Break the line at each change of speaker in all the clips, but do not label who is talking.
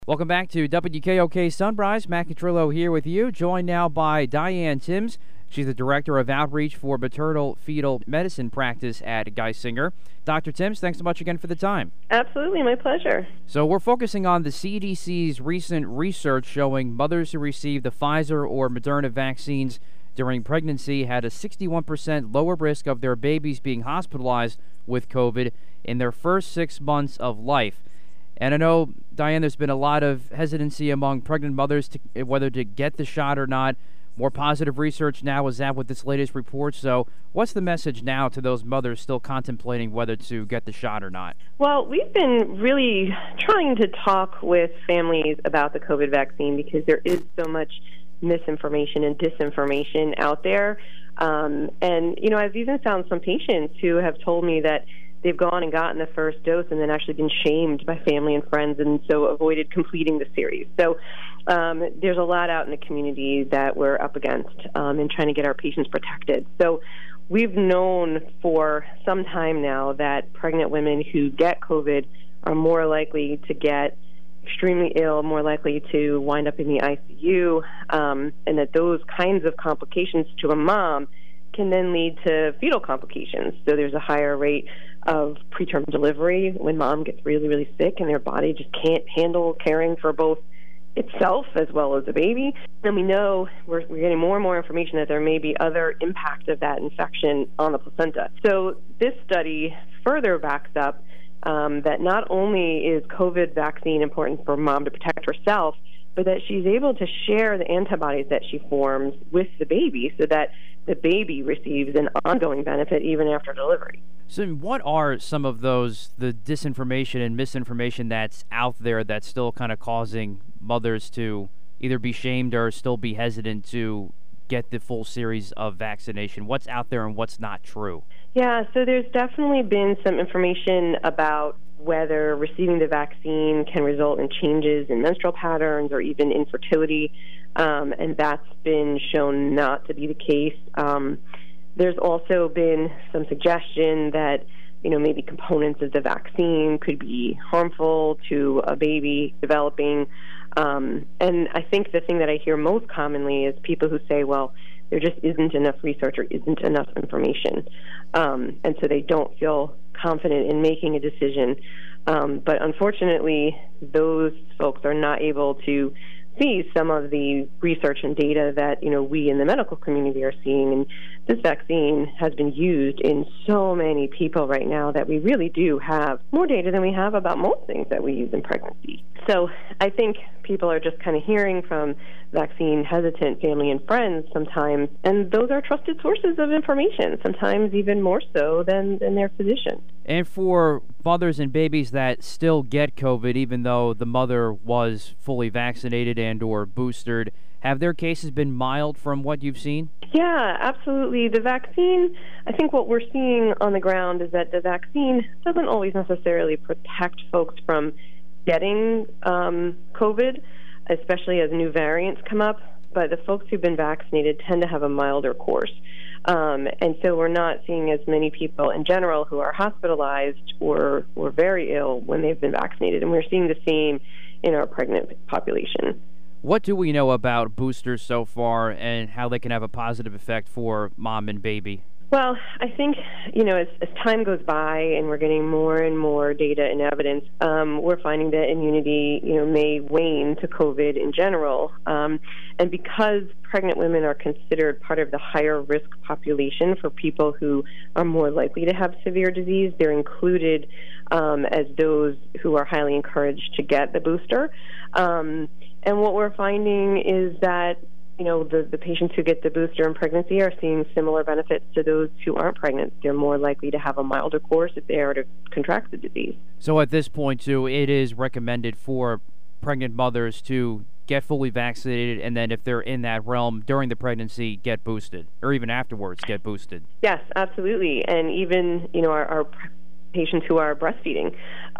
Welcome back to WKOK Sunrise. Matt Catrillo here with you, joined now by Diane Timms. She's the Director of Outreach for Maternal Fetal Medicine Practice at Geisinger. Dr. Timms, thanks so much again for the time.
Absolutely, my pleasure.
So we're focusing on the CDC's recent research showing mothers who received the Pfizer or Moderna vaccines during pregnancy had a 61% lower risk of their babies being hospitalized with COVID in their first 6 months of life. And I know, Diane, there's been a lot of hesitancy among pregnant mothers to whether to get the shot or not. More positive research now is out with this latest report. So what's the message now to those mothers still contemplating whether to get the shot or not?
Well, we've been really trying to talk with families about the COVID vaccine because there is so much misinformation and disinformation out there. I've even found some patients who have told me that they've gone and gotten the first dose and then actually been shamed by family and friends and so avoided completing the series. So there's a lot out in the community that we're up against in trying to get our patients protected. So we've known for some time now that pregnant women who get COVID are more likely to get extremely ill, more likely to wind up in the ICU, and that those kinds of complications to a mom can then lead to fetal complications. So there's a higher rate of preterm delivery when mom gets really, really sick and their body just can't handle caring for both itself as well as the baby. And we know we're getting more and more information that there may be other impacts of that infection on the placenta. So this study further backs up that not only is COVID vaccine important for mom to protect herself, but that she's able to share the antibodies that she forms with the baby so that the baby receives an ongoing benefit even after delivery.
So what are some of the disinformation and misinformation that's out there that's still kind of causing mothers to either be shamed or still be hesitant to get the full series of vaccination? What's out there and what's not true?
Yeah, so there's definitely been some information about whether receiving the vaccine can result in changes in menstrual patterns or even infertility, and that's been shown not to be the case. There's also been some suggestion that, maybe components of the vaccine could be harmful to a baby developing. And I think the thing that I hear most commonly is people who say, well, there just isn't enough research or isn't enough information. And so they don't feel confident in making a decision. But unfortunately, those folks are not able to see some of the research and data that, we in the medical community are seeing. And this vaccine has been used in so many people right now that we really do have more data than we have about most things that we use in pregnancy. So I think people are just kind of hearing from vaccine hesitant family and friends sometimes, and those are trusted sources of information, sometimes even more so than their physician.
And for mothers and babies that still get COVID, even though the mother was fully vaccinated and or boosted, have their cases been mild from what you've seen?
Yeah, absolutely. The vaccine, I think what we're seeing on the ground is that the vaccine doesn't always necessarily protect folks from getting COVID, especially as new variants come up, but the folks who've been vaccinated tend to have a milder course. And so we're not seeing as many people in general who are hospitalized or very ill when they've been vaccinated, and we're seeing the same in our pregnant population.
What do we know about boosters so far and how they can have a positive effect for mom and baby?
Well, I think, as time goes by and we're getting more and more data and evidence, we're finding that immunity, may wane to COVID in general. And because pregnant women are considered part of the higher risk population for people who are more likely to have severe disease, they're included as those who are highly encouraged to get the booster. And what we're finding is that the patients who get the booster in pregnancy are seeing similar benefits to those who aren't pregnant. They're more likely to have a milder course if they are to contract the disease.
So at this point, too, it is recommended for pregnant mothers to get fully vaccinated, and then if they're in that realm during the pregnancy, get boosted, or even afterwards, get boosted.
Yes, absolutely. And even, our patients who are breastfeeding,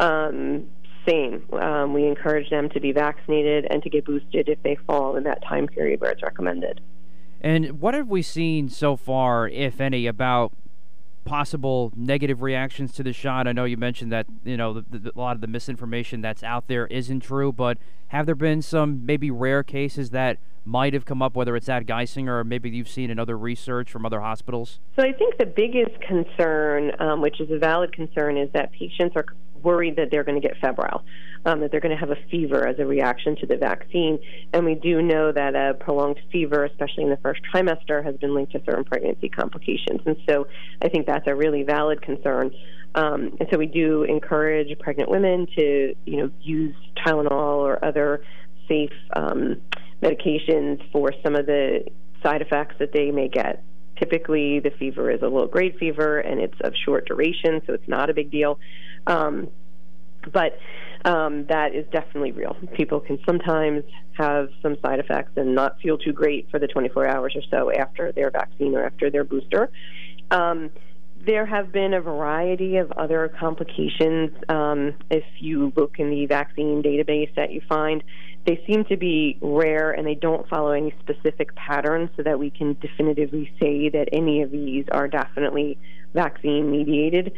same. We encourage them to be vaccinated and to get boosted if they fall in that time period where it's recommended.
And what have we seen so far, if any, about possible negative reactions to the shot? I know you mentioned that, a lot of the misinformation that's out there isn't true, but have there been some maybe rare cases that might have come up, whether it's at Geisinger or maybe you've seen in other research from other hospitals?
So I think the biggest concern, which is a valid concern, is that patients are worried that they're going to get febrile, that they're going to have a fever as a reaction to the vaccine. And we do know that a prolonged fever, especially in the first trimester, has been linked to certain pregnancy complications. And so I think that's a really valid concern. And so we do encourage pregnant women to, use Tylenol or other safe medications for some of the side effects that they may get. Typically, the fever is a low-grade fever, and it's of short duration, so it's not a big deal. But that is definitely real. People can sometimes have some side effects and not feel too great for the 24 hours or so after their vaccine or after their booster. There have been a variety of other complications. If you look in the vaccine database that you find, they seem to be rare and they don't follow any specific patterns so that we can definitively say that any of these are definitely vaccine-mediated.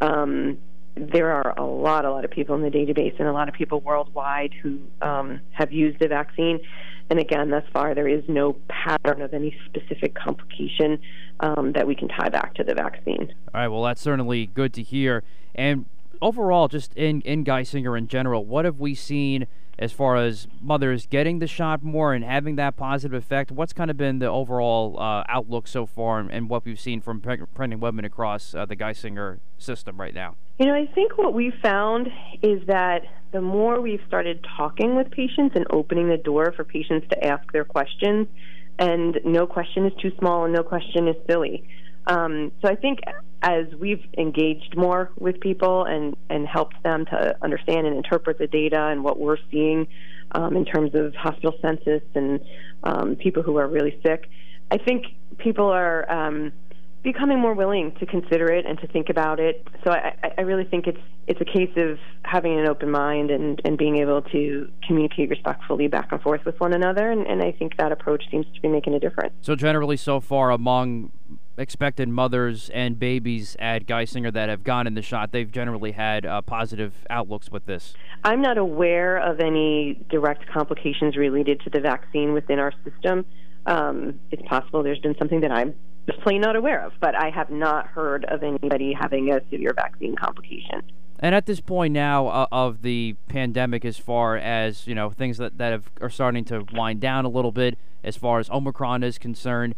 There are a lot of people in the database and a lot of people worldwide who have used the vaccine. And again, thus far, there is no pattern of any specific complication that we can tie back to the vaccine.
All right, well, that's certainly good to hear. And overall, just in Geisinger in general, what have we seen as far as mothers getting the shot more and having that positive effect? What's kind of been the overall outlook so far and what we've seen from pregnant women across the Geisinger system right now?
I think what we found is that the more we've started talking with patients and opening the door for patients to ask their questions, and no question is too small and no question is silly. So I think as we've engaged more with people and helped them to understand and interpret the data and what we're seeing in terms of hospital census and people who are really sick, I think people are becoming more willing to consider it and to think about it. So I really think it's a case of having an open mind and being able to communicate respectfully back and forth with one another, and I think that approach seems to be making a difference.
So generally so far among expected mothers and babies at Geisinger that have gotten the shot, they've generally had positive outlooks with this.
I'm not aware of any direct complications related to the vaccine within our system. It's possible there's been something that I'm just plain not aware of, but I have not heard of anybody having a severe vaccine complication.
And at this point now of the pandemic, as far as things that are starting to wind down a little bit, as far as Omicron is concerned,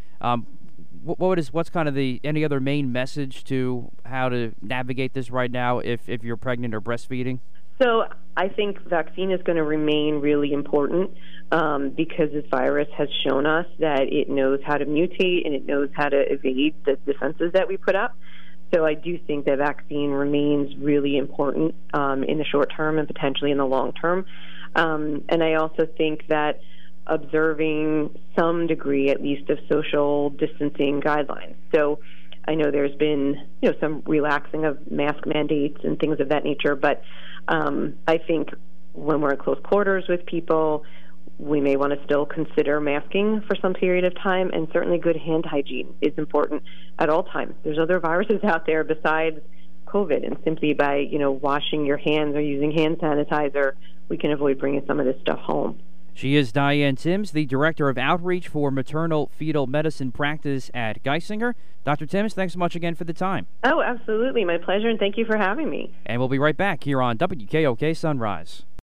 what's kind of any other main message to how to navigate this right now if you're pregnant or breastfeeding?
So I think vaccine is going to remain really important because this virus has shown us that it knows how to mutate and it knows how to evade the defenses that we put up. So I do think that vaccine remains really important in the short term and potentially in the long term. And I also think that observing some degree, at least, of social distancing guidelines. So I know there's been, some relaxing of mask mandates and things of that nature, but I think when we're in close quarters with people, we may want to still consider masking for some period of time, and certainly good hand hygiene is important at all times. There's other viruses out there besides COVID, and simply by, washing your hands or using hand sanitizer, we can avoid bringing some of this stuff home.
She is Diane Timms, the Director of Outreach for Maternal Fetal Medicine Practice at Geisinger. Dr. Timms, thanks so much again for the time.
Oh, absolutely. My pleasure, and thank you for having me.
And we'll be right back here on WKOK Sunrise.